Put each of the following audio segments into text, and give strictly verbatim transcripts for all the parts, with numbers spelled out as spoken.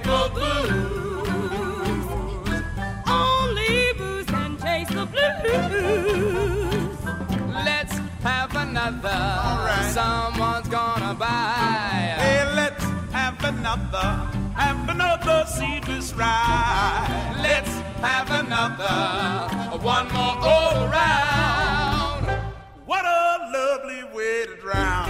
for booze. Only booze can chase the blues. Let's have another. All right. Someone's gonna buy. Hey, let's have another, have another seedless ride. Let's have another. One more all around. What a lovely way to drown.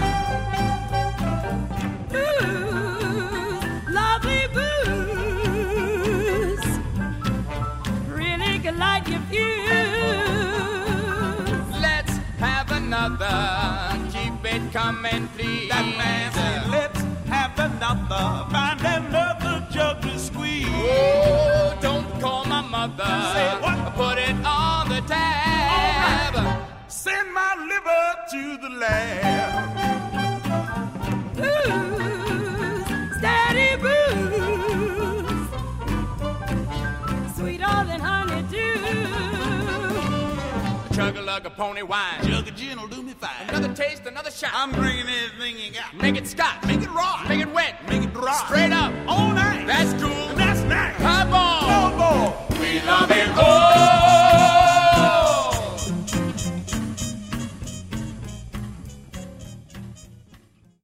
Booze, lovely booze, really can light your fuse. Let's have another. Keep it coming, please. That man said, let's have another, find another jug to squeeze. Oh, don't call my mother. Say what? Put it on the tab. All right. Send my liver to the lab. Booze, steady booze, sweeter than honeydew. Chug-a-lug a pony wine. Jug of gin will do me fine. Another taste, another shot. I'm bringing everything you got. Make it scotch. Make it raw. Make it wet. Make it dry. Straight up. All night. That's cool.